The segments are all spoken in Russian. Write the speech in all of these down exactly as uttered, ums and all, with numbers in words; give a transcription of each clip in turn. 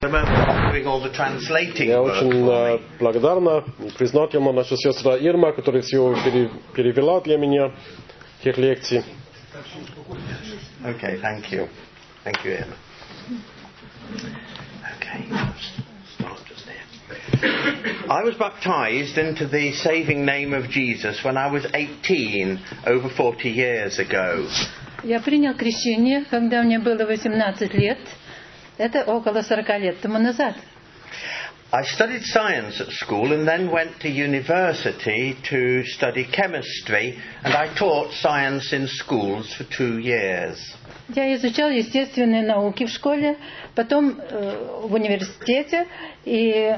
Я очень благодарна и признательна наша сестра Ирма, которая все перевела для меня тех лекций. Okay, thank you. Thank you, Irma. Okay, start just here. I was baptized into the saving name of Jesus when I was eighteen, over forty years ago. Я принял крещение, когда мне было восемнадцать лет. Это около сорока лет тому назад. I studied science at school and then went to university to study chemistry, and I taught science in schools for two years. Я изучал естественные науки в школе, потом э, в университете, и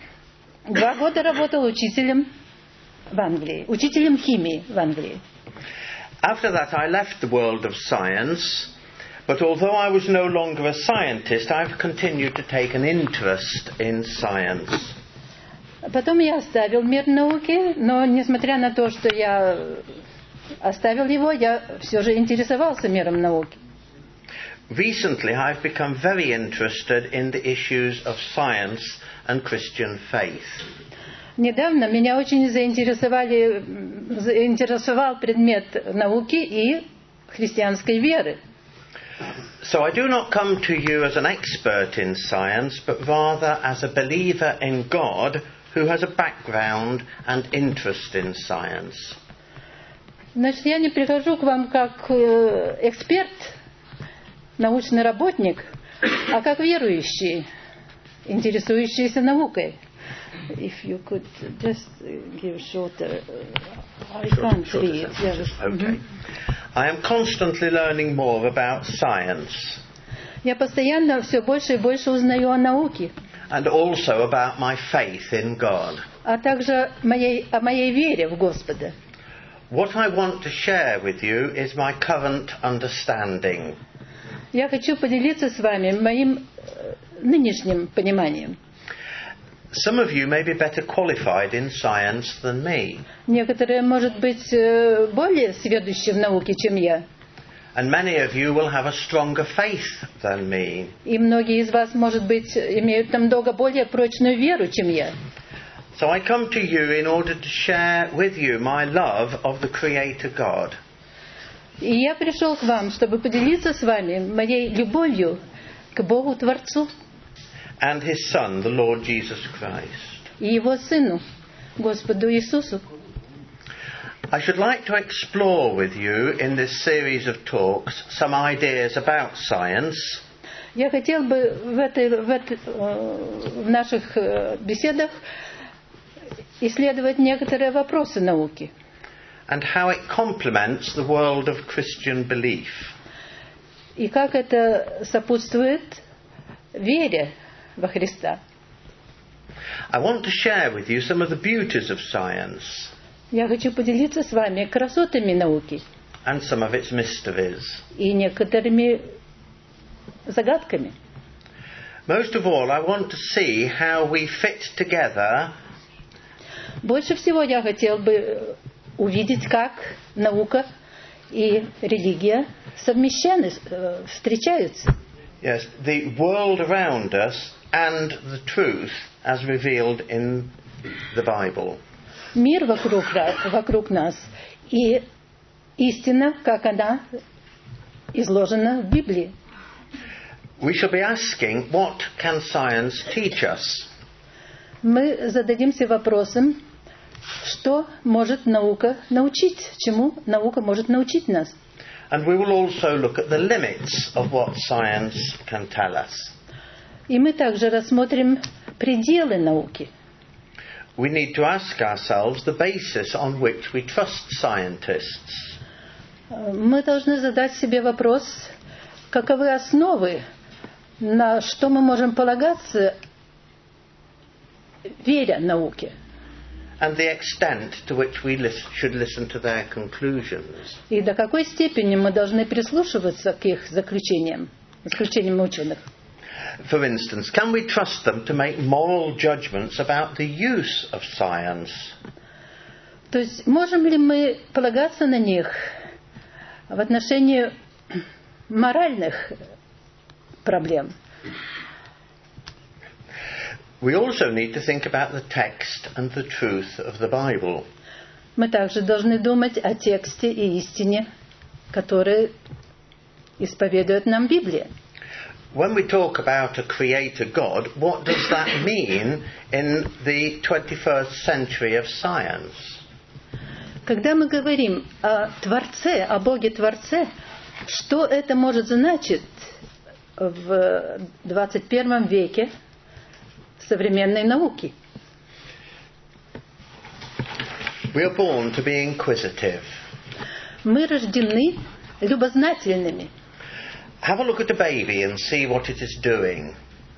два года работал учителем в Англии, учителем химии в Англии. After that, I left the world of science. But although I was no longer a scientist, I've continued to take an interest in science. Потом я оставил мир науки, но несмотря на то, что я оставил его, я все же интересовался миром науки. Recently, I've become very interested in the issues of science and Christian faith. Недавно меня очень заинтересовали, заинтересовал предмет науки и христианской веры. So I do not come to you as an expert in science, but rather as a believer in God who has a background and interest in science. Значит, я не прихожу к вам как эксперт, научный работник, а как верующий, интересующийся наукой. If you could just give shorter, I can't read. Okay. I am constantly learning more about science. Я постоянно все больше и больше узнаю о науке. And also about my faith in God. А также моей, о моей вере в Господа. What I want to share with you is my current understanding. Я хочу поделиться с вами моим нынешним пониманием. Some of you may be better qualified in science than me. Некоторые, может быть, более сведущи в науке, чем я. And many of you will have a stronger faith than me. И многие из вас, может быть, имеют намного более прочную веру, чем я. So I come to you in order to share with you my love of the Creator God. И я пришел к вам, чтобы поделиться с вами моей любовью к Богу Творцу. And his Son, the Lord Jesus Christ. И его Сыну, Господу Иисусу. I should like to explore with you in this series of talks some ideas about science. Я хотел бы в, этой, в, этой, в наших беседах исследовать некоторые вопросы науки. And how it complements the world of Christian belief. И как это сопутствует вере во Христа. I want to share with you some of the beauties of science. Я хочу поделиться с вами красотами науки. And some of its mysteries. И некоторыми загадками. Most of all, I want to see how we fit together. Больше всего я хотел бы увидеть, как наука и религия совмещены, встречаются. Yes, the world around us and the truth as revealed in the Bible. Мир вокруг, вокруг нас и истина, как она изложена в Библии. We shall be asking, what can science teach us? Мы зададимся вопросом, что может наука научить, чему наука может научить нас. And we will also look at the limits of what science can tell us. И мы также рассмотрим пределы науки. We need to ask ourselves the basis on which we trust scientists. Мы должны задать себе вопрос, каковы основы, на что мы можем полагаться, веря науке. And the extent to which we listen, should listen to their conclusions. И до какой степени мы должны прислушиваться к их заключениям, заключениям ученых. For instance, can we trust them to make moral judgments about the use of science? То есть можем ли мы полагаться на них в отношении моральных проблем? We also need to think about the text and the truth of the Bible. Мы также должны думать о тексте и истине, которые исповедует нам Библия. When we talk about a creator God, what does that mean in the twenty-first century of science? Когда мы говорим о Творце, о Боге-Творце, что это может значить в двадцать первом веке современной науки? We are born to be inquisitive. Мы рождены любознательными. Have a look at a baby and see what it is doing.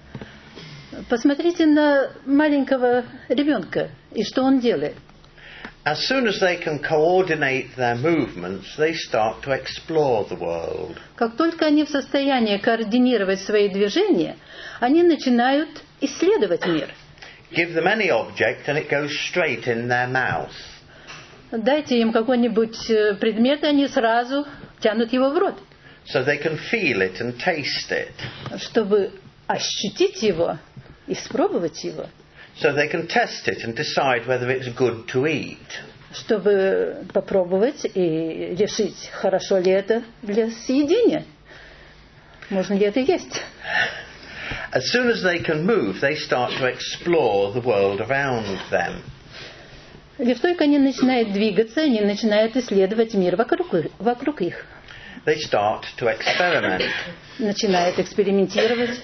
Посмотрите на маленького ребенка и что он делает. As soon as they can coordinate their movements, they start to explore the world. Как только они в состоянии координировать свои движения, они начинают исследовать мир. Give them any object and it goes straight in their mouth. Дайте им какой-нибудь предмет, и они сразу тянут его в рот. So they can feel it and taste it. Чтобы ощутить его, испробовать его. So they can test it and decide whether it's good to eat. Чтобы попробовать и решить, хорошо ли это для съедения. Можно ли это есть. As soon as they can move, they start to explore the world around them. Лишь только они начинают двигаться, они начинают исследовать мир вокруг, вокруг их. They start to experiment. Начинают экспериментировать.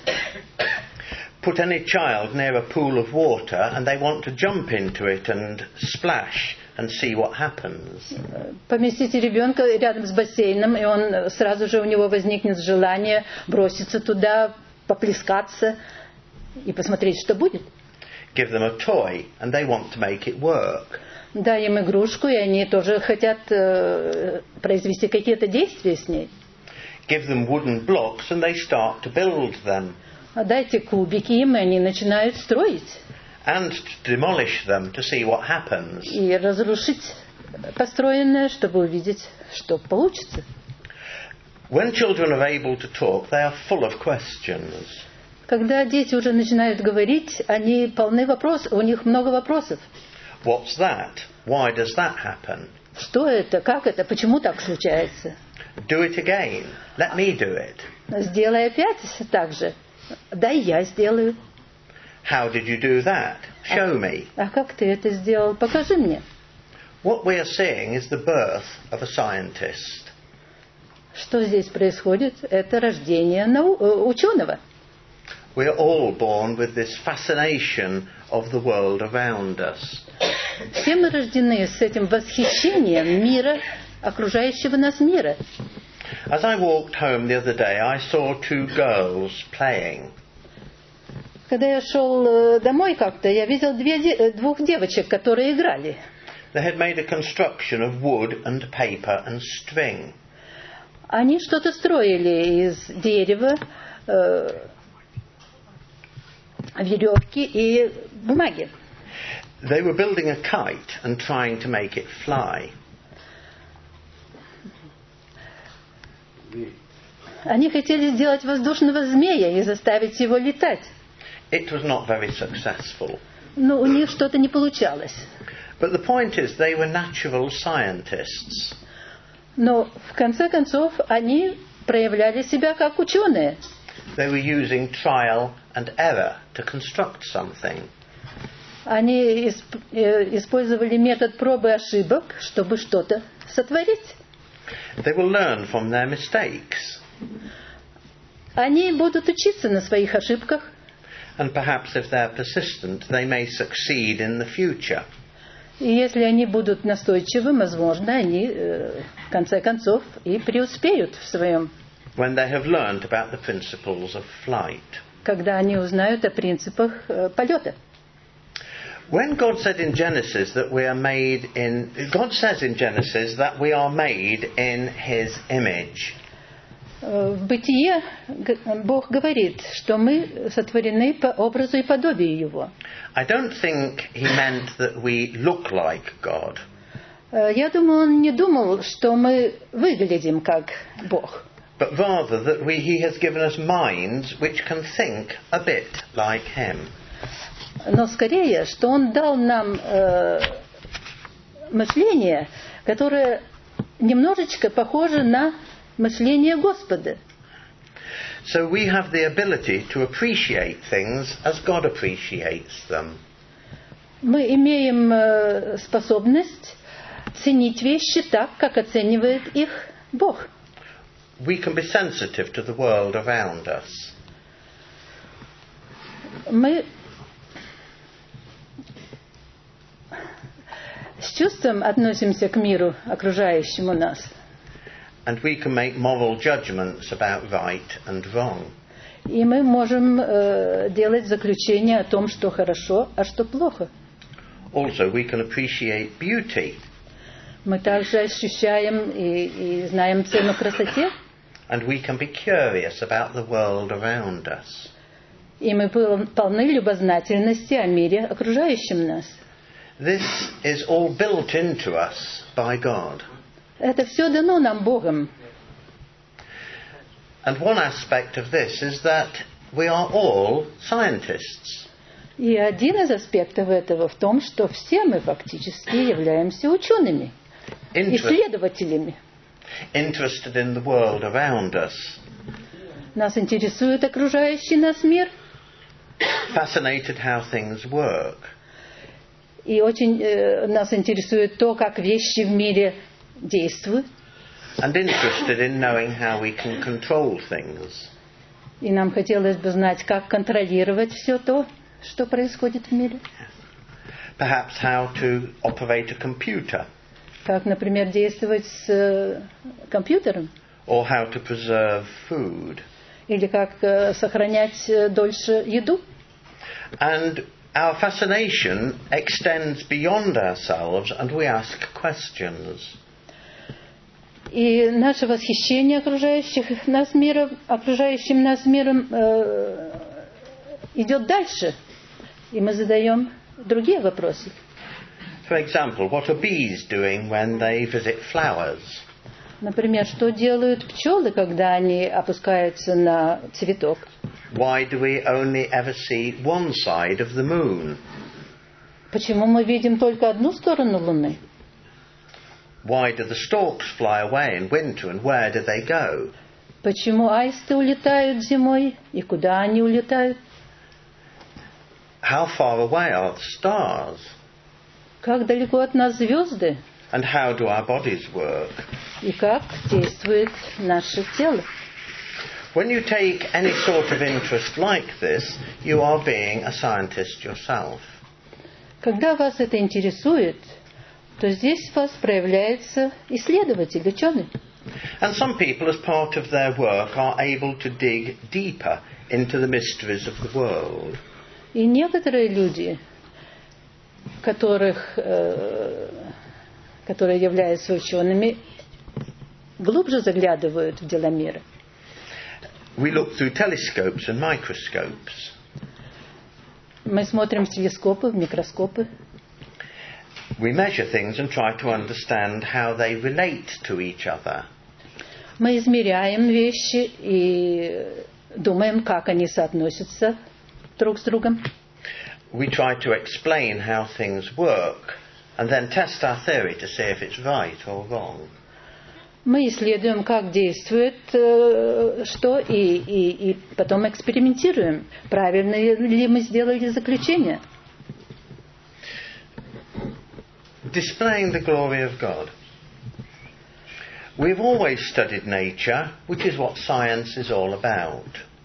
Put any child near a pool of water and they want to jump into it and splash and see what happens. Поместите ребенка рядом с бассейном, и он сразу же у него возникнет желание броситься туда, поплескаться и посмотреть, что будет. Give them a toy and they want to make it work. Дай им игрушку, и они тоже хотят э, произвести какие-то действия с ней. Give them wooden blocks and they start to build them. Дайте кубики им, и они начинают строить. And to demolish them to see what happens. И разрушить построенное, чтобы увидеть, что получится. When children are able to talk, they are full of questions. Когда дети уже начинают говорить, они полны вопросов, у них много вопросов. What's that? Why does that happen? Что это? Как это? Почему так случается? Do it again. Let me do it. Сделай опять так же. Дай я сделаю. How did you do that? Show me. А как ты это сделал? Покажи мне. What we are seeing is the birth of a scientist. Что здесь происходит? Это рождение нау- ученого. We are all born with this fascination of the world around us. Все мы рождены с этим восхищением мира, окружающего нас мира. As I walked home the other day, I saw two girls playing. Когда я шел домой как-то, я видел две де- двух девочек, которые играли. They had made a construction of wood and paper and string. Они что-то строили из дерева, э, веревки и бумаги. They were building a kite and trying to make it fly. Они хотели сделать воздушного змея и заставить его летать. It was not very successful. Но у них что-то не получалось. But the point is, they were natural scientists. Но в конце концов они проявляли себя как ученые. They were using trial and error to construct something. Они исп- э, использовали метод пробы и ошибок, чтобы что-то сотворить. They will learn from their mistakes. Они будут учиться на своих ошибках. And perhaps if they're persistent, they may succeed in the future. И если они будут настойчивы, возможно, они э, в конце концов и преуспеют в своем, When they have learned about the principles of flight. когда они узнают о принципах э, полета. When God said in Genesis that we are made in, God says in Genesis that we are made in His image. Э, В Бытие г- Бог говорит, что мы сотворены по образу и подобию Его. I don't think He meant that we look like God. Э, Я думаю, Он не думал, что мы выглядим как Бог. But rather that we, He has given us minds which can think a bit like Him. но скорее, что Он дал нам э, мышление, которое немножечко похоже на мышление Господа. So we have the ability to appreciate things as God appreciates them. Мы имеем э, способность ценить вещи так, как оценивает их Бог. We can be sensitive to the world around us. Мы с чувством относимся к миру, окружающему нас. And we can make moral judgments about right and wrong. И мы можем э, делать заключение о том, что хорошо, а что плохо. Also, we can appreciate beauty. Мы также ощущаем и, и знаем цену красоте. And we can be curious about the world around us. И мы полны любознательности о мире, окружающем нас. This is all built into us by God. Это все дано нам Богом. And one aspect of this is that we are all scientists. И один из аспектов этого в том, что все мы фактически являемся учеными, Inter- исследователями. interested in the world around us. Нас интересует окружающий нас мир. Fascinated how things work. И очень э, нас интересует то, как вещи в мире действуют. And interested in knowing how we can control things. И нам хотелось бы знать, как контролировать все то, что происходит в мире. Perhaps how to operate a computer. Как, например, действовать с э, компьютером. Or how to preserve food. Или как э, сохранять э, дольше еду. And our fascination extends beyond ourselves and we ask questions. И наше восхищение окружающих нас миром, окружающим нас миром э, идет дальше. И мы задаем другие вопросы. For example, what are bees doing when they visit flowers? Например, что делают пчелы, когда они опускаются на цветок? Why do we only ever see one side of the moon? Почему мы видим только одну сторону Луны? Why do the storks fly away in winter and where do they go? Почему аисты улетают зимой и куда они улетают? How far away are the stars? Как далеко от нас звезды? And how do our bodies work? И как действует наше тело? When you take any sort of interest like this, you are being a scientist yourself. Когда вас это интересует, то здесь в вас проявляется исследователь, ученый. And some people, as part of their work, are able to dig deeper into the mysteries of the world. И некоторые люди, которых, э, которые являются учеными, глубже заглядывают в дела мира. We look through telescopes and microscopes. Мы смотрим в телескопы, в микроскопы. We measure things and try to understand how they relate to each other. Мы измеряем вещи и думаем, как они соотносятся друг с другом. We try to explain how things work and then test our theory to see if it's right or wrong. Мы исследуем, как действует э, что, и, и, и потом экспериментируем, правильно ли мы сделали заключение. Displaying the glory of God. We've always studied nature, which is what science is all about.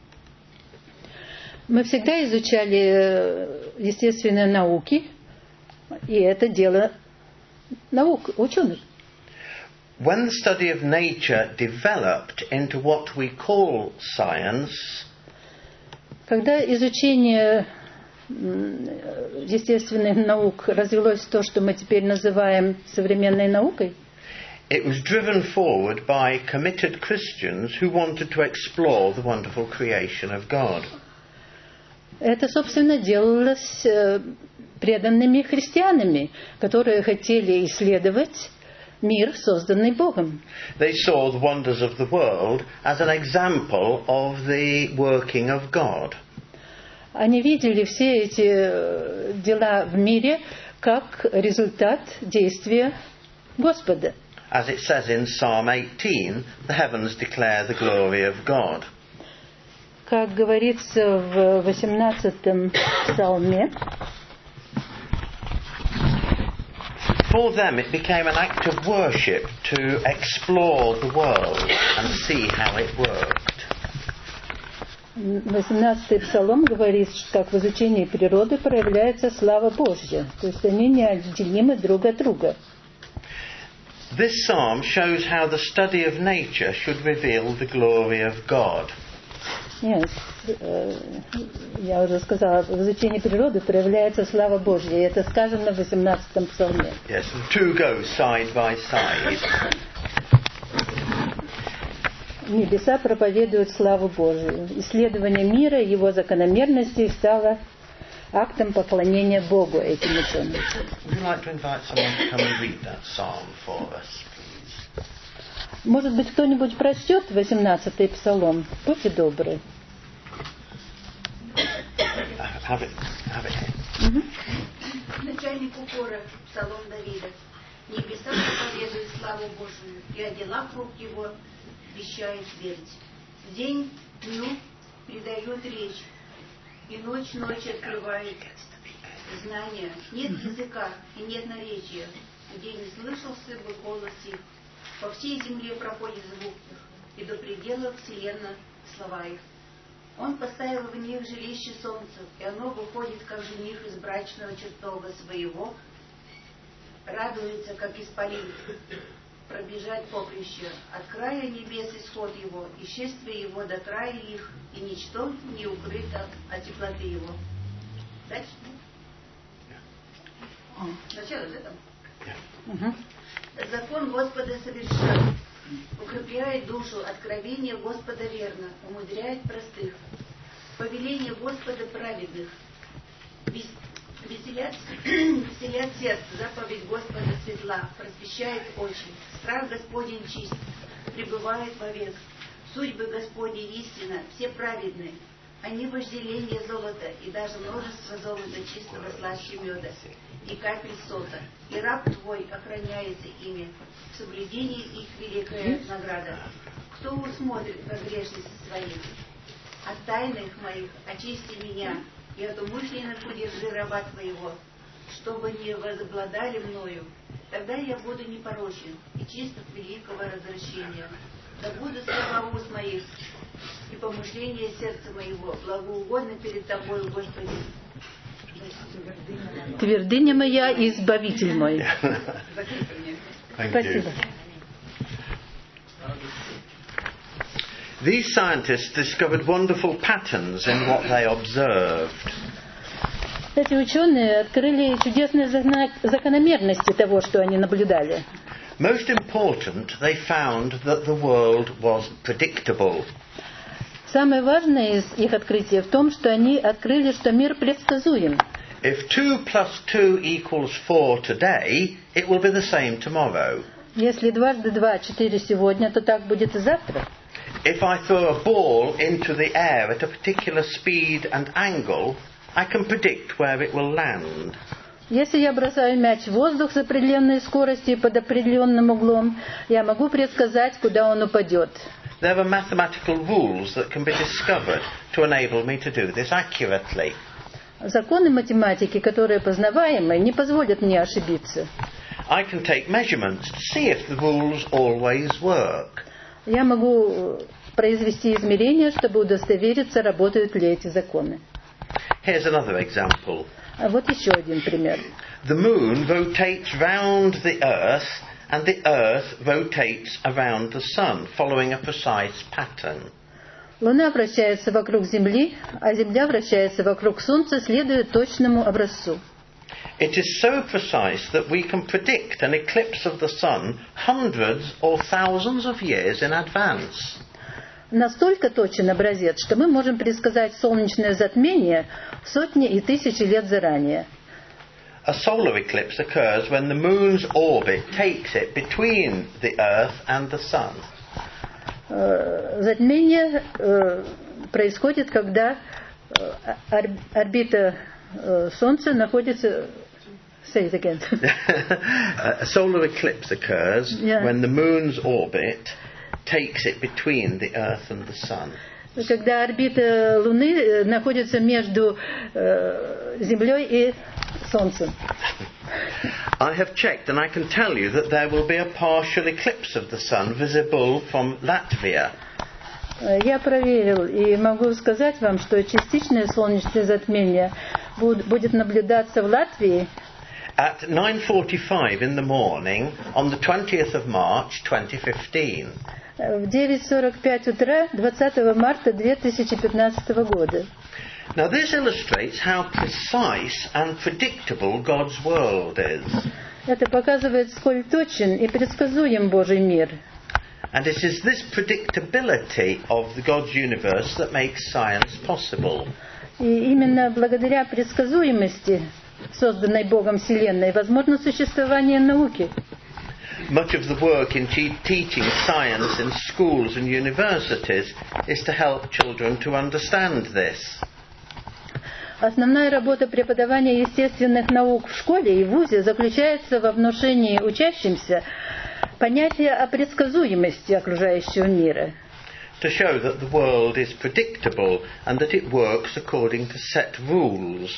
Мы всегда изучали естественные науки, и это дело наук, ученых. When the study of nature developed into what we call science, когда изучение естественных наук развилось в то, что мы теперь называем современной наукой, it was driven forward by committed Christians who wanted to explore the wonderful creation of God. Это, собственно, делалось преданными христианами, которые хотели исследовать мир, созданный Богом. They saw the wonders of the world as an example of the working of God. Они видели все эти дела в мире как результат действия Господа. As it says in Psalm eighteen, the heavens declare the glory of God. Как говорится в восемнадцатом псалме, For them it became an act of worship to explore the world and see how it worked. восемнадцатый псалом говорит, что как в изучении природы проявляется слава Божья. То есть они неотделимы друг от друга. This psalm shows how the study of nature should reveal the glory of God. Нет, я уже сказала, в изучении природы проявляется слава Божья. И это сказано в восемнадцатом псалме. Yes, the two go side by side. Небеса проповедуют славу Божию. Исследование мира и его закономерностей стало актом поклонения Богу этим ученым. Would you like to invite someone to come and read that psalm for us, please? Может быть, кто-нибудь прочтет восемнадцатый псалом? Будьте добры. Have it, have it. Угу. Начальник укора, псалом Давида. Небеса проповедуют славу Божию, и о делах рук его вещает твердь. День дню придает речь, и ночь ночи открывает знания. Нет языка и нет наречия, где не слышался бы голос их. По всей земле проходит звук их, и до предела вселенной слова их. Он поставил в них жилище солнца, и оно выходит, как жених из брачного чертога своего, радуется, как исполин, пробежать поприще, от края небес исход его, и шествие его до края их, и ничто не укрыто от теплоты его. Дальше? Начало, да, там? Угу. Закон Господа совершен, укрепляет душу, откровение Господа верно, умудряет простых. Повеление Господа праведных, веселят, веселят сердце, заповедь Господа светла, просвещает очи. Страх Господень чист, пребывает вовек. Судьбы Господни истина, все праведные. Они вожделение золота, и даже множество золота чистого слаще меда, и капель сота. И раб твой охраняется ими, в соблюдении их великая награда. Кто усмотрит погрешности своих? От тайных моих очисти меня, и от умышленных удержи раба твоего, чтобы не возобладали мною. Тогда я буду непорочен и чист от великого развращения. Да будут слова уст моих и помышления сердца моего благоугодны перед тобой, Господи. Твердыня моя и избавитель мой. Спасибо. These scientists discovered wonderful patterns in what they observed. Эти ученые открыли чудесные закономерности того, что они наблюдали. Most important, they found that the world was predictable. Самое важное из их открытия в том, что они открыли, что мир предсказуем. If two plus two equals four today, it will be the same tomorrow. Если дважды два четыре сегодня, то так будет и завтра. If I throw a ball into the air at a particular speed and angle, I can predict where it will land. Если я бросаю мяч в воздух с определенной скоростью и под определенным углом, я могу предсказать, куда он упадет. There are mathematical rules that can be discovered to enable me to do this accurately. Законы математики, которые познаваемы, не позволят мне ошибиться. I can take measurements to see if the rules always work. Я могу произвести измерения, чтобы удостовериться, работают ли эти законы. Here's another example. А вот еще один пример. The moon rotates round the earth, and the earth rotates around the sun, following a precise pattern. Луна вращается вокруг Земли, а Земля вращается вокруг Солнца, следуя точному образцу. It is so precise that we can predict an eclipse of the sun hundreds or thousands of years in advance. Настолько точен образец, что мы можем предсказать солнечное затмение сотни и тысячи лет заранее. A solar eclipse occurs when the moon's orbit takes it between the earth and the sun. Затмение происходит, когда орбита Солнца находится... Say it again. A solar eclipse occurs yeah. when the moon's orbit takes it between the Earth and the Sun. Когда орбита Луны находится между э, Землей и Солнцем. I have checked and I can tell you that there will be a partial eclipse of the Sun visible from Latvia. Я проверил и могу сказать вам, что частичное солнечное затмение будет наблюдаться в Латвии. At nine forty-five in the morning on the twentieth of March twenty fifteen. В девять сорок пять утра двадцатого марта две тысячи пятнадцатого года. Now this illustrates how precise and predictable God's world is. Это показывает, сколь точен и предсказуем Божий мир. And it is this predictability of the God's universe that makes science possible. И именно благодаря предсказуемости, созданной Богом Вселенной, возможно существование науки. Much of the work in te- teaching science in schools and universities is to help children to understand this. Основная работа преподавания естественных наук в школе и вузе заключается во внушении учащимся понятия о предсказуемости окружающего мира. To show that the world is predictable and that it works according to set rules.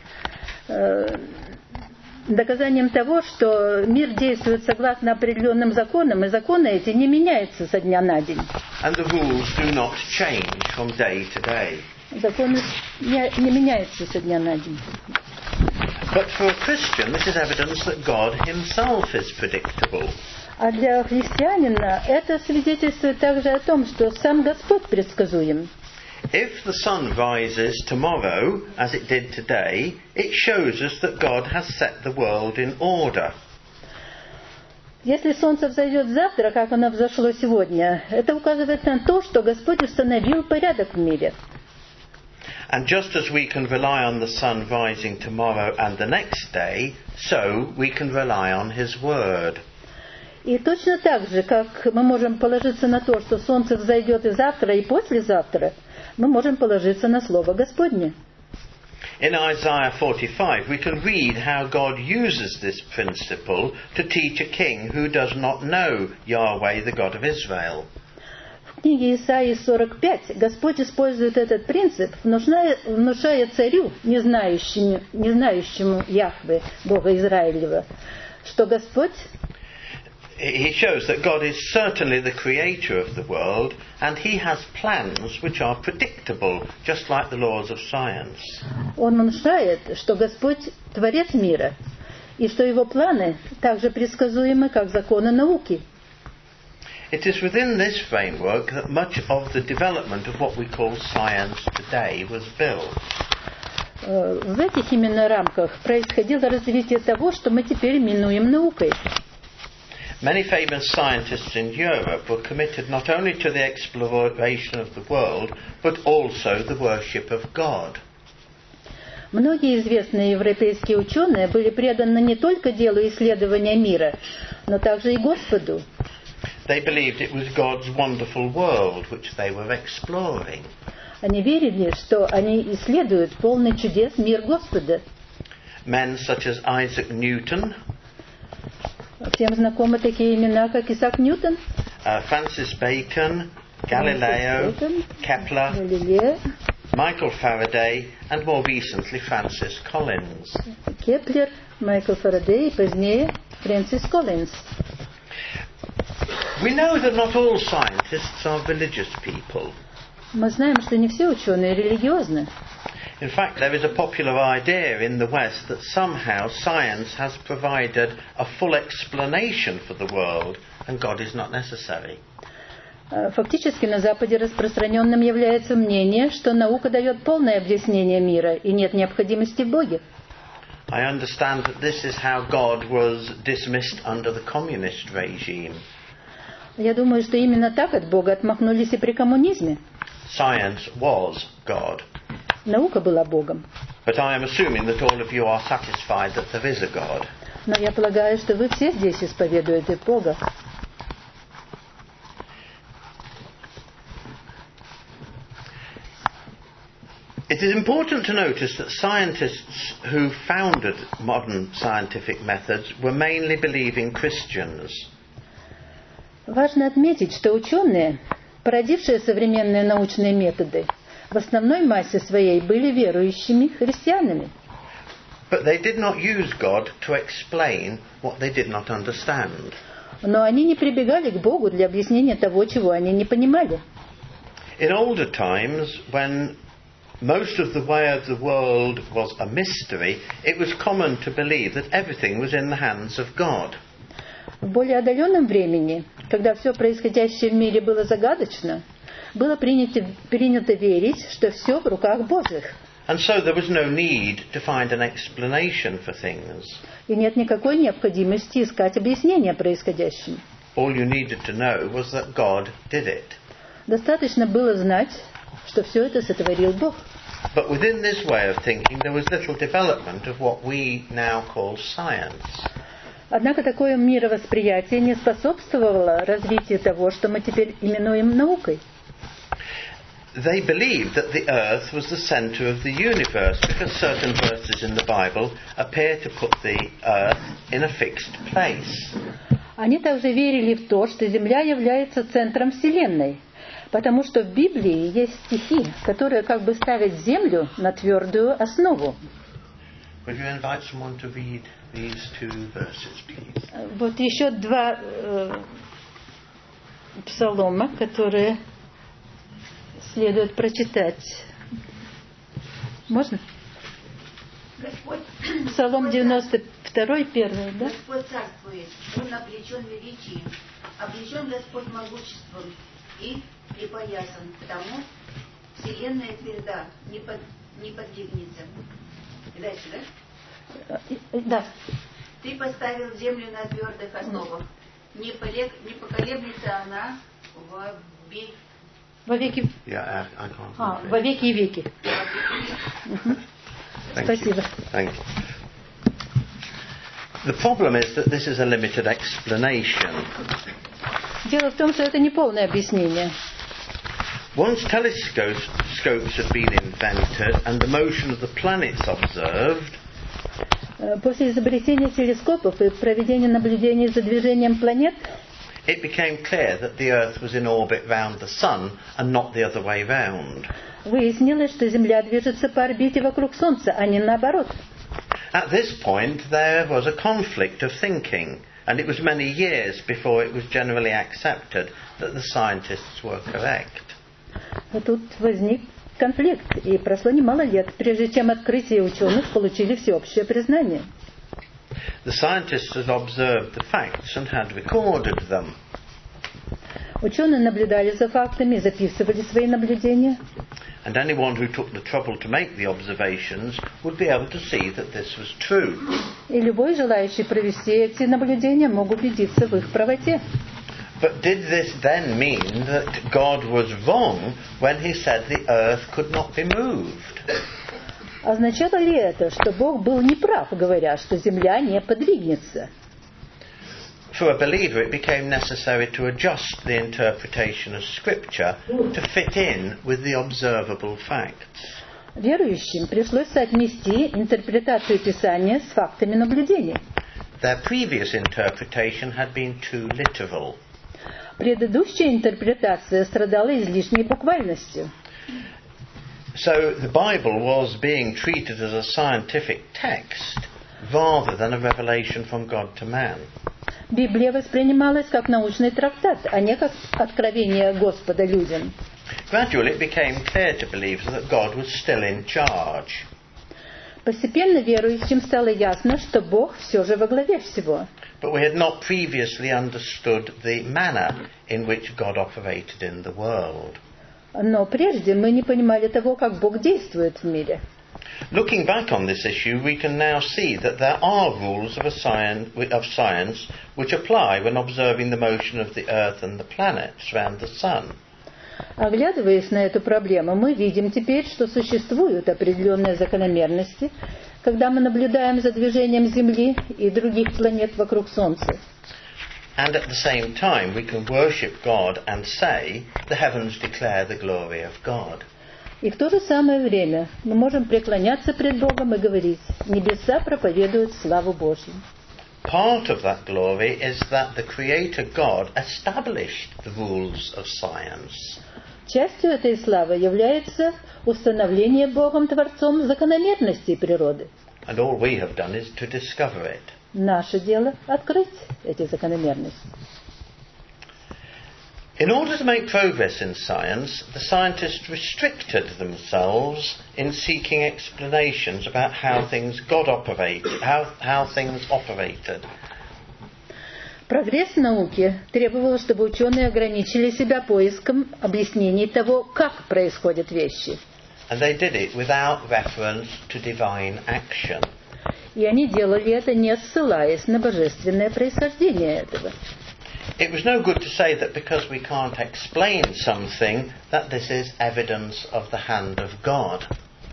Доказанием того, что мир действует согласно определенным законам, и законы эти не меняются со дня на день. And the rules do not change from day to day. Законы не, не меняются со дня на день. But for a Christian, this is evidence that God himself is predictable. А для христианина это свидетельствует также о том, что сам Господь предсказуем. If the sun rises tomorrow, as it did today, it shows us that God has set the world in order. Если солнце взойдет завтра, как оно взошло сегодня, это указывает на то, что Господь установил порядок в мире. And just as we can rely on the sun rising tomorrow and the next day, so we can rely on His word. И точно так же, как мы можем положиться на то, что солнце взойдет и завтра, и послезавтра, мы можем положиться на Слово Господне. In Isaiah forty-five, we can read how God uses this principle to teach a king who does not know Yahweh, the God of Israel. В книге Исаии сорок пять Господь использует этот принцип, внушая, внушая царю, не знающему, не знающему Яхве, Бога Израилева, что Господь... He shows that God is certainly the creator of the world, and He has plans which are predictable, just like the laws of science. Он внушает, что Господь творец мира, и что Его планы также предсказуемы, как законы науки. It is within this framework that much of the development of what we call science today was built. В этих именно рамках происходило развитие того, что мы теперь именуем наукой. Many famous scientists in Europe were committed not only to the exploration of the world, but also the worship of God. Многие известные европейские ученые были преданы не только делу исследования мира, но также и Господу. They believed it was God's wonderful world which they were exploring. Они верили, что они исследуют полный чудес мир Господа. Men such as Isaac Newton, Всем знакомы такие имена, как Исаак Ньютон, uh, Francis Bacon, Galileo, Бэкон, Kepler, Галилея, Michael Faraday, and more recently Francis Collins. Кеплер, Майкл Фарадей и позднее Фрэнсис Коллинз. We know that not all scientists are religious people. Мы знаем, что не все ученые религиозны. In fact, there is a popular idea in the West that somehow science has provided a full explanation for the world and God is not necessary. Фактически на Западе распространенным является мнение, что наука дает полное объяснение мира и нет необходимости в Боге. I understand that this is how God was dismissed under the communist regime. Я думаю, что именно так от Бога отмахнулись и при коммунизме. Science was God. Наука была Богом. But I am assuming that all of you are satisfied that there is a God. Но я полагаю, что вы все здесь исповедуете Бога. It It is important to notice that scientists who founded modern scientific methods were mainly believing Christians. Важно отметить, что ученые, породившие современные научные методы, в основной массе своей были верующими христианами. But they did not use God to explain what they did not understand. Но они не прибегали к Богу для объяснения того, чего они не понимали. In older times, when most of the way of the world was a mystery, it was common to believe that everything was in the hands of God. В более отдаленном времени, когда все происходящее в мире было загадочно, было принято, принято верить, что все в руках Божьих. And so there was no need to find an explanation for things. И нет никакой необходимости искать объяснения происходящему. All you needed to know was that God did it. Достаточно было знать, что все это сотворил Бог. But within this way of thinking there was little development of what we now call science. Однако такое мировосприятие не способствовало развитию того, что мы теперь именуем наукой. They believed that the earth was the centre of the universe because certain verses in the Bible appear to put the earth in a fixed place. Они также верили в то, что Земля является центром Вселенной, потому что в Библии есть стихи, которые как бы ставят Землю на твердую основу. Would you invite someone to read these two verses, please? Вот еще два э, псалома, которые следует прочитать. Можно? Господь, Псалом девяносто два, первый, да? Господь царствует, Он облечен величием, облечен Господь могуществом и припоясан, потому вселенная тверда, не, под, не подвигнется. И дальше, да? Да. Ты поставил землю на твердых основах, не, полег, не поколеблется она в веки. Во веки. Yeah, I, I can't А, во веки и веки. Угу. Спасибо. Thank you. The problem is that this is a limited explanation. Дело в том, что это не полное объяснение. Once telescopes scopes had been invented and the motion of the planets observed, после изобретения телескопов и проведения наблюдений за движением планет, it became clear that the Earth was in orbit round the Sun and not the other way round. Выяснилось, что Земля движется по орбите вокруг Солнца, а не наоборот. At this point, there was a conflict of thinking, and it was many years before it was generally accepted that the scientists were correct. Но тут возник конфликт, и прошло немало лет, прежде чем открытия ученых получили всеобщее признание. The scientists had observed the facts and had recorded them. Ученые наблюдали за фактами, записывали свои наблюдения. And anyone who took the trouble to make the observations would be able to see that this was true. И любой желающий провести эти наблюдения мог убедиться в их правоте. But did this then mean that God was wrong when he said the earth could not be moved? Означало ли это, что Бог был неправ, говоря, что земля не подвигнется? For a believer, it became necessary to adjust the interpretation of Scripture to fit in with the observable facts. Верующим пришлось соотнести интерпретацию Писания с фактами наблюдений. Their previous interpretation had been too literal. Предыдущая интерпретация страдала излишней буквальностью. So the Bible was being treated as a scientific text rather than a revelation from God to man. Библия воспринималась как научный трактат, а не как откровение Господа людям. Gradually it became clear to believers that God was still in charge. Постепенно верующим стало ясно, что Бог все же во главе всего. But we had not previously understood the manner in which God operated in the world. Но прежде мы не понимали того, как Бог действует в мире. Looking back on this issue, we can now see that there are rules of, a science, of science which apply when observing the motion of the Earth and the planets around the Sun. Оглядываясь на эту проблему, мы видим теперь, что существуют определенные закономерности, когда мы наблюдаем за движением Земли и других планет вокруг Солнца. And at the same time, we can worship God and say, the heavens declare the glory of God. И в то же самое время мы можем преклоняться пред Богом и говорить: небеса проповедуют славу Божью. Part of that glory is that the Creator God established the rules of science. Частью этой славы является установление Богом Творцом закономерностей природы. And all we have done is to discover it. Наше дело открыть эти закономерности. In order to make progress in science, the scientists restricted themselves in seeking explanations about how things got operated, how, how things operated. Прогресс в науке требовал, чтобы ученые ограничили себя поиском объяснений того, как происходят вещи. And they did it without reference to divine action. И они делали это, не ссылаясь на божественное происхождение этого. It was no good to say that because we can't explain something, that this is evidence of the hand of God.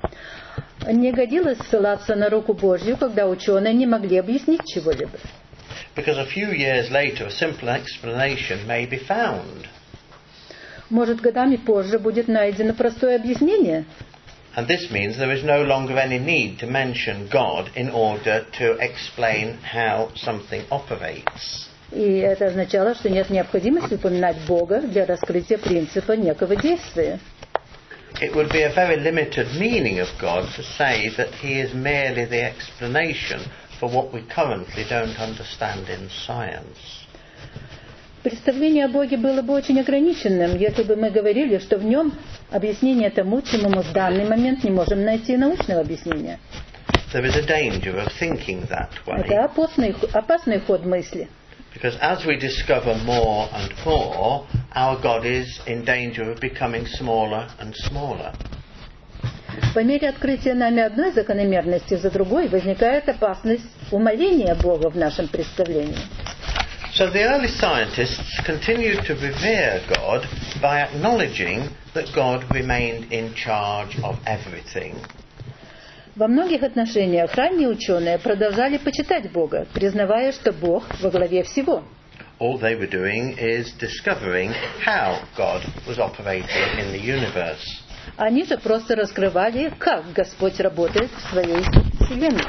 Не годилось ссылаться на руку Божью, когда ученые не могли объяснить чего-либо. Because a few years later, a simple explanation may be found. Может, годами позже будет найдено простое объяснение. And this means there is no longer any need to mention God in order to explain how something operates. И это означало, что нет необходимости упоминать Бога для раскрытия принципа некого действия. It would be a very limited meaning of God to say that He is merely the explanation for what we currently don't understand in science. Представление о Боге было бы очень ограниченным, если бы мы говорили, что в нем объяснение тому, чему мы в данный момент не можем найти научного объяснения. There is a danger of thinking that way. Это опасный, опасный ход мысли. Because as we discover more and more, our God is in danger of becoming smaller and smaller. По мере открытия нами одной закономерности за другой возникает опасность умаления Бога в нашем представлении. So the early scientists continued to revere God by acknowledging that God remained in charge of everything. Во многих отношениях ранние ученые продолжали почитать Бога, признавая, что Бог во главе всего. All they were doing is discovering how God was operating in the universe. Они же просто раскрывали, как Господь работает в своей вселенной.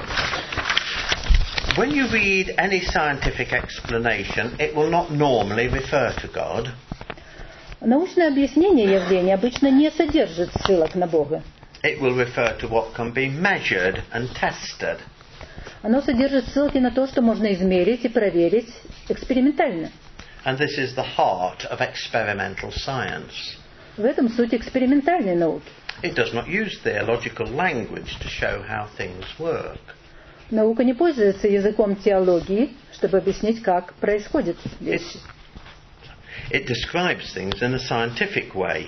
When you read any scientific explanation, it will not normally refer to God. Научное объяснение явления обычно не содержит ссылок на Бога. It will refer to what can be measured and tested. Оно содержит ссылки на то, что можно измерить и проверить экспериментально. And this is the heart of experimental science. В этом суть экспериментальной науки. It does not use theological language to show how things work. Наука не пользуется языком теологии, чтобы объяснить, как происходят вещи. It describes things in a scientific way.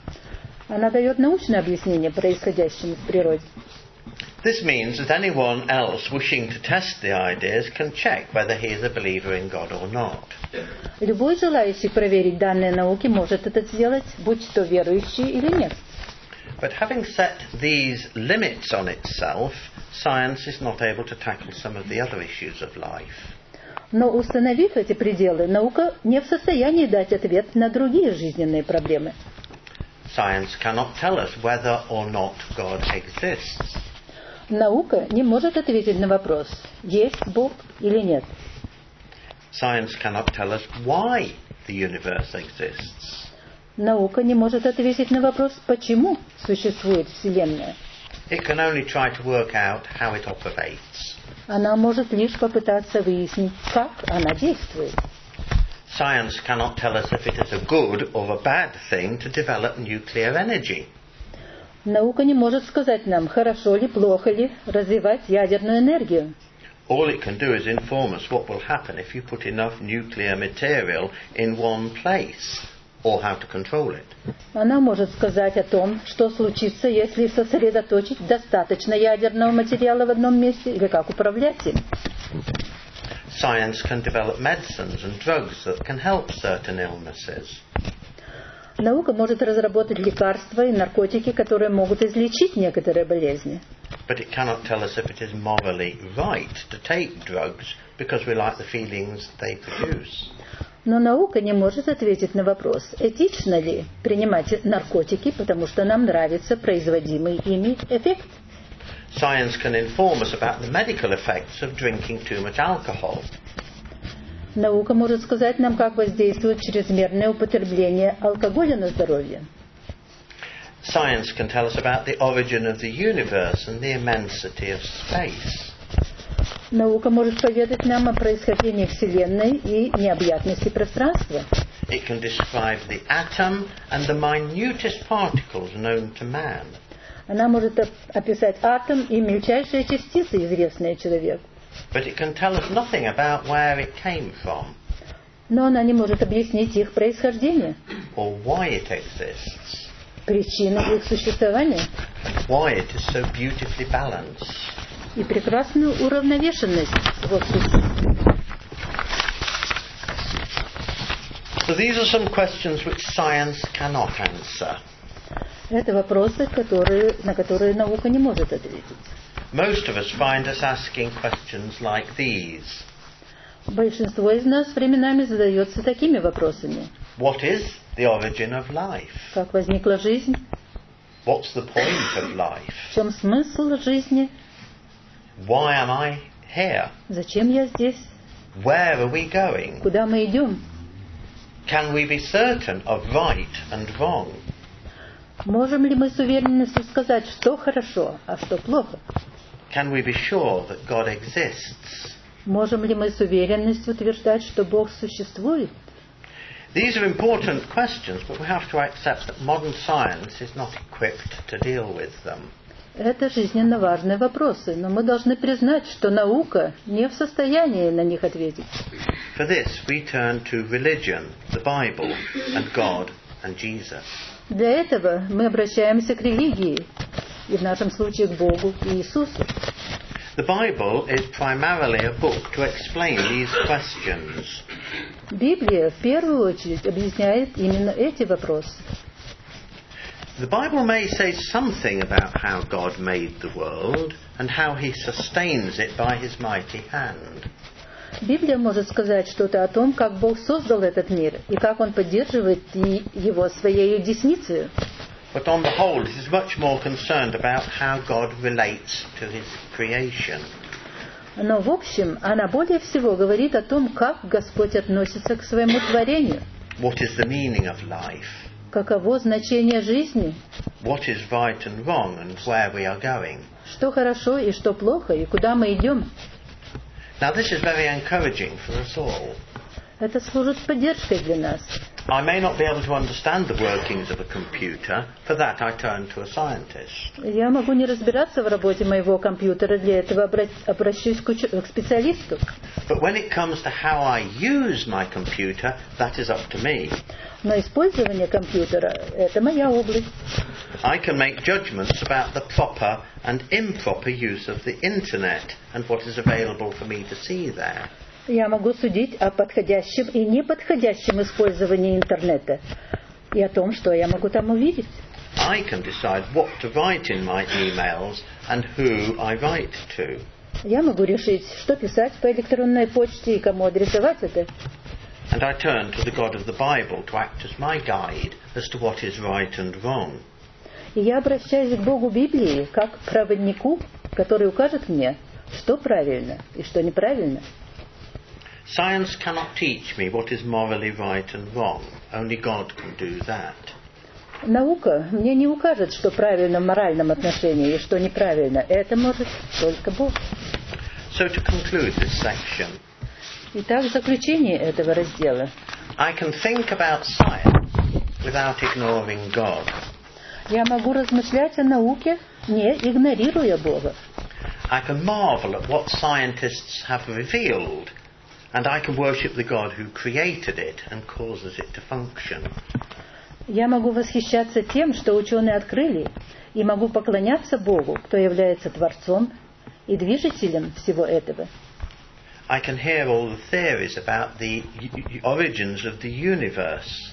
Она дает научное объяснение происходящему в природе. This means that anyone else wishing to test the ideas can check whether he is a believer in God or not. Любой желающий проверить данные науки может это сделать, будь то верующий или нет. But having set these limits on itself, science is not able to tackle some of the other issues of life. Но установив эти пределы, наука не в состоянии дать ответ на другие жизненные проблемы. Science cannot tell us whether or not God exists. Наука не может ответить на вопрос, есть Бог или нет. Science cannot tell us why the universe exists. Наука не может ответить на вопрос, почему существует Вселенная. It can only try to work out how it operates. Она может лишь попытаться выяснить, как она действует. Science cannot tell us if it is a good or a bad thing to develop nuclear energy. Наука не может сказать нам, хорошо ли, плохо ли развивать ядерную энергию. All it can do is inform us what will happen if you put enough nuclear material in one place, or how to control it. Она может сказать о том, что случится, если сосредоточить достаточно ядерного материала в одном месте, или как управлять им. Science can develop medicines and drugs that can help certain illnesses. Наука может разработать лекарства и наркотики, которые могут излечить некоторые болезни. But it cannot tell us if it is morally right to take drugs because we like the feelings they produce. Но наука не может ответить на вопрос, этично ли принимать наркотики, потому что нам нравится производимый ими эффект. Science can inform us about the medical effects of drinking too much alcohol. Наука может сказать нам, как воздействует чрезмерное употребление алкоголя на здоровье. Science can tell us about the origin of the universe and the immensity of space. Наука может поведать нам о происхождении Вселенной и необъятности пространства. It can describe the atom and the minutest particles known to man. Она может описать атом и мельчайшие частицы, известные человеку. But it can tell us nothing about where it came from. Но она не может объяснить их происхождение. Or why it exists. Причину их существования. Why it is so beautifully balanced. И прекрасную уравновешенность его сущности. So these are some questions which science cannot answer. Это вопросы, которые, на которые наука не может ответить. Most of us find us asking questions like these. Большинство из нас временами задается такими вопросами. What is the origin of life? Как возникла жизнь? What's the point of life? В чем смысл жизни? Why am I here? Зачем я здесь? Where are we going? Куда мы идем? Can we be certain of right and wrong? Можем ли мы с уверенностью сказать, что хорошо, а что плохо? Can we be sure that God exists? Можем ли мы с уверенностью утверждать, что Бог существует? These are important questions, but we have to accept that modern science is not equipped to deal with them. Это жизненно важные вопросы, но мы должны признать, что наука не в состоянии на них ответить. For this, we turn to religion, the Bible, and God and Jesus. Для этого мы обращаемся к религии, и в нашем случае к Богу и Иисусу. The Bible is primarily a book to explain these questions. Библия в первую очередь объясняет именно эти вопросы. The Bible may say something about how God made the world and how he sustains it by his mighty hand. Библия может сказать что-то о том, как Бог создал этот мир и как Он поддерживает его своей десницей. But on the whole, it is much more concerned about how God relates to his creation. Но в общем, она более всего говорит о том, как Господь относится к своему творению. What is the meaning of life? Каково значение жизни? What is right and wrong and where we are going? Что хорошо и что плохо, и куда мы идем? Now this is very encouraging for us all. Это служит поддержкой для нас. I may not be able to understand the workings of a computer. For that I turn to a scientist. Я могу не разбираться в работе моего компьютера, для этого обращусь к специалисту. But when it comes to how I use my computer, that is up to me. Но использование компьютера – это моя область. I can make judgments about the proper and improper use of the internet and what is available for me to see there. Я могу судить о подходящем и неподходящем использовании интернета и о том, что я могу там увидеть. I can decide what to write in my emails and who I write to. Я могу решить, что писать по электронной почте и кому адресовать это. And I turn to the God of the Bible to act as my guide as to what is right and wrong. И я обращаюсь к Богу Библии как к проводнику, который укажет мне, что правильно и что неправильно. Science cannot teach me what is morally right and wrong. Only God can do that. Наука мне не укажет, что правильно в моральном отношении и что неправильно. Это может только Бог. So to conclude this section, Итак, в заключение этого раздела. I can think about science without ignoring God. Я могу размышлять о науке, не игнорируя Бога. I can marvel at what scientists have revealed, and I can worship the God who created it and causes it to function. Я могу восхищаться тем, что ученые открыли, и могу поклоняться Богу, кто является Творцом и движителем всего этого. I can hear all the theories about the origins of the universe.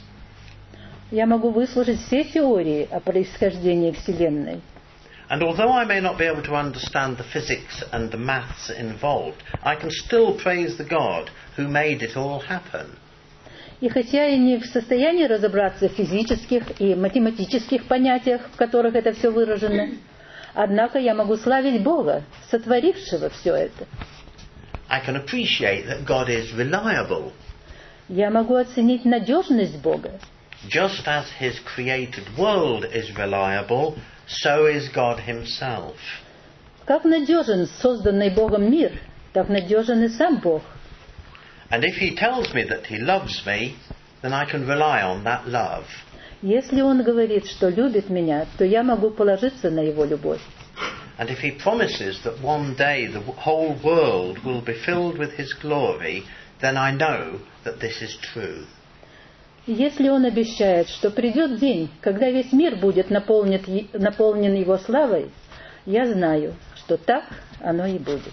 Я могу выслушать все теории о происхождении Вселенной. And although I may not be able to understand the physics and the maths involved, I can still praise the God who made it all happen. И хотя я не в состоянии разобраться в физических и математических понятиях, в которых это все выражено, однако я могу славить Бога, сотворившего все это. I can appreciate that God is reliable. Я могу оценить надежность Бога. Just as His created world is reliable, so is God Himself. Как надежен созданный Богом мир, так надежен и сам Бог. And if He tells me that He loves me, then I can rely on that love. Если Он говорит, что любит меня, то я могу положиться на Его любовь. And if He promises that one day the whole world will be filled with His glory, then I know that this is true. Если Он обещает, что придет день, когда весь мир будет наполнен, наполнен Его славой, я знаю, что так оно и будет.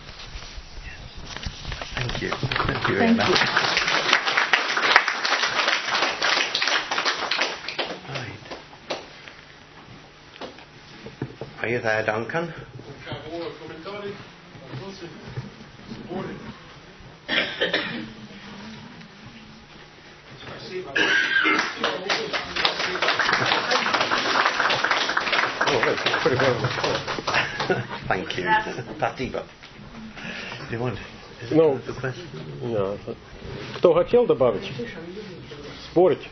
Thank you. Thank you, Thank Emma. you. Right. Are you there, Duncan? Thank you. Спасибо. Do you want? Is it No. the question? Да. Кто хотел добавить? Спорить?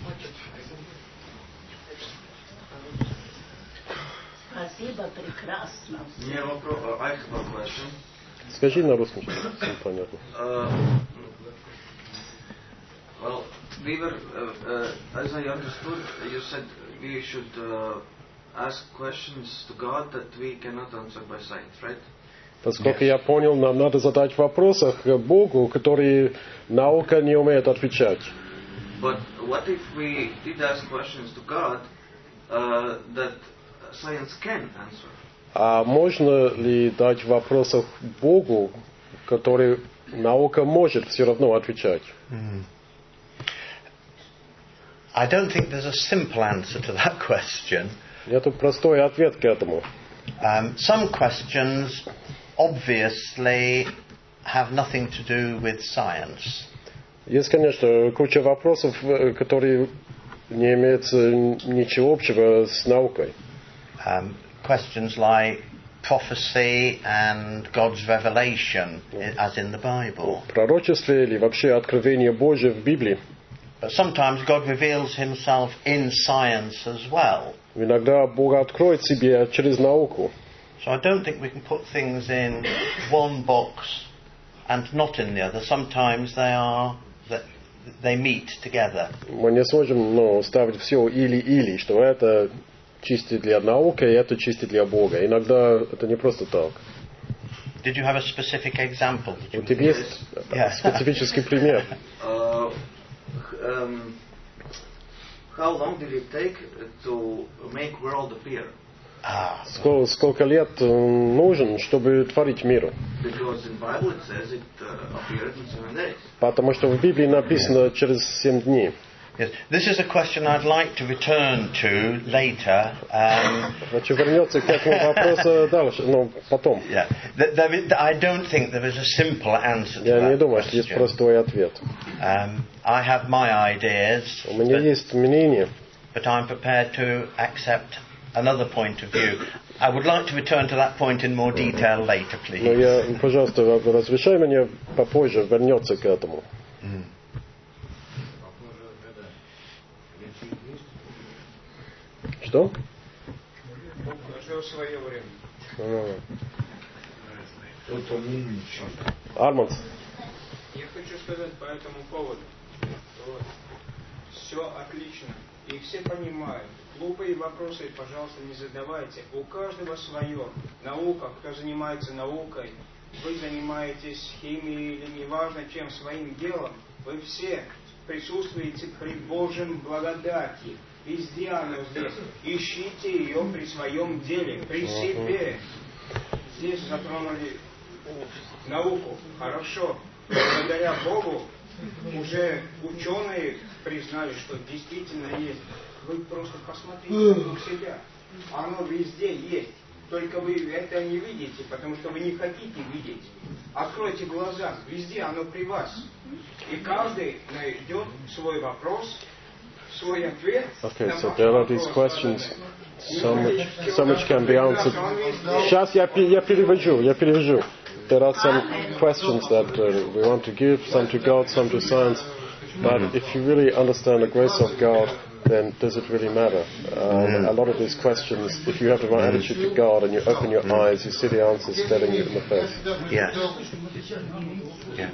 Спасибо, прекрасно. Не вопрос. I have a question. Скажи на русском, чтобы всем понятно. Uh, well, we were, uh, uh, as I understood, you said we should uh, ask questions to God that we cannot answer by science, right? Поскольку я понял, нам надо задать вопросы Богу, которые наука не умеет отвечать. But what if we did ask questions to God uh, that science can answer? А можно ли дать вопросы Богу, которые наука может все равно отвечать? Mm. I don't think there's a simple answer to that question. Нету простой ответ к этому. Um, some questions obviously have nothing to do with science. Есть, конечно, куча вопросов, которые не имеют ничего общего с наукой. Um, questions like prophecy and God's revelation, as in the Bible. Пророчество или вообще откровение Божие в Библии. But sometimes God reveals Himself in science as well. Иногда Бог откроет себе через науку. So I don't think we can put things in one box and not in the other. Sometimes they are they meet together. Мы не сможем, ну, ставить все или-или, что это чисто для науки, и это чисто для Бога. Иногда это не просто так. Did you have a specific example? У тебя есть Yeah. специфический пример? Uh, um, how long did it take to make world appear? Ah, Сколько, сколько лет нужен, чтобы творить мир? Because in Bible it says it uh, appeared in seven days. Потому что в Библии написано через семь дней. yes. This is a question I'd like to return to later. Um, Хочу вернуться к этому вопросу дальше, но потом. yeah. There, there is, I don't think there is a simple answer to Я не that думаю, что есть question. простой ответ. Um, I have my ideas, У меня but, есть мнение, but I'm prepared to accept another point of view. I would like to return to that point in more detail later, please. но я, пожалуйста, разрешай мне попозже вернуться к этому. Mm. Что? Жил в свое время. Арманд. Я хочу сказать по этому поводу. Вот. Все отлично. И все понимают. Глупые вопросы, пожалуйста, не задавайте. У каждого свое. Наука, кто занимается наукой, вы занимаетесь химией или неважно чем, своим делом, вы все присутствуете при Божьем благодати. Везде оно здесь. Ищите ее при своем деле, при себе. Здесь затронули науку. Хорошо. Благодаря Богу уже ученые признали, что действительно есть. Вы просто посмотрите вокруг себя. Оно везде есть. Только вы это не видите, потому что вы не хотите видеть. Откройте глаза. Везде оно при вас. И каждый найдет свой вопрос, свой ответ. Okay, so there are these questions. So much, so much can be answered. Сейчас я, я перевожу, я перевожу. There are some questions that uh, we want to give, some to God, some to science. But if you really understand the grace of God, then does it really matter? Um, a lot of these questions, if you have the right attitude to God and you open your eyes, you see the answers staring you in the face. Yes. Yes.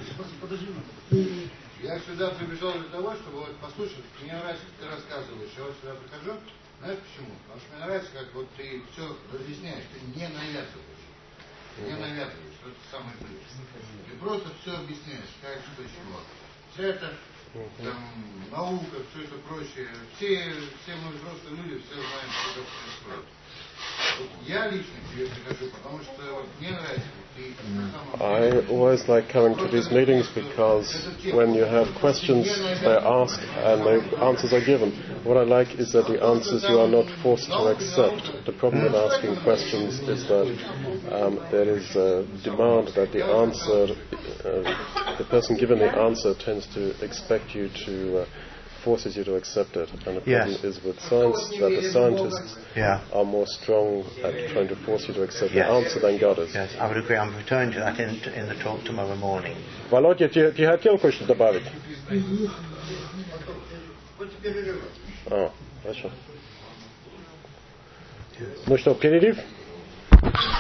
Я сюда прибежал для того, чтобы вот послушать. Мне нравится, как ты рассказываешь. Я вот сюда прихожу. Знаешь почему? Потому что мне нравится, как вот ты все разъясняешь. Ты не навязываешь. Не навязываешь. Это самое ключевое. Ты просто все объясняешь, как, что, чего. Вся эта там, наука, все это прочее. Все, все мы взрослые люди, все знаем, что это происходит. Вот я лично к тебе прихожу, потому что вот мне нравится. I always like coming to these meetings because when you have questions, they're asked and the answers are given. What I like is that the answers you are not forced to accept. The problem with asking questions is that um, there is a demand that the answer, uh, the person given the answer tends to expect you to uh, forces you to accept it. And the problem Yes. is with science that the scientists Yeah. are more strong at trying to force you to accept Yes. the answer than God is. Yes, I would agree. I'm returning to that in, in the talk tomorrow morning. Володя, ты, ты хотел кое-что добавить? А, хорошо. Ну что, перерыв?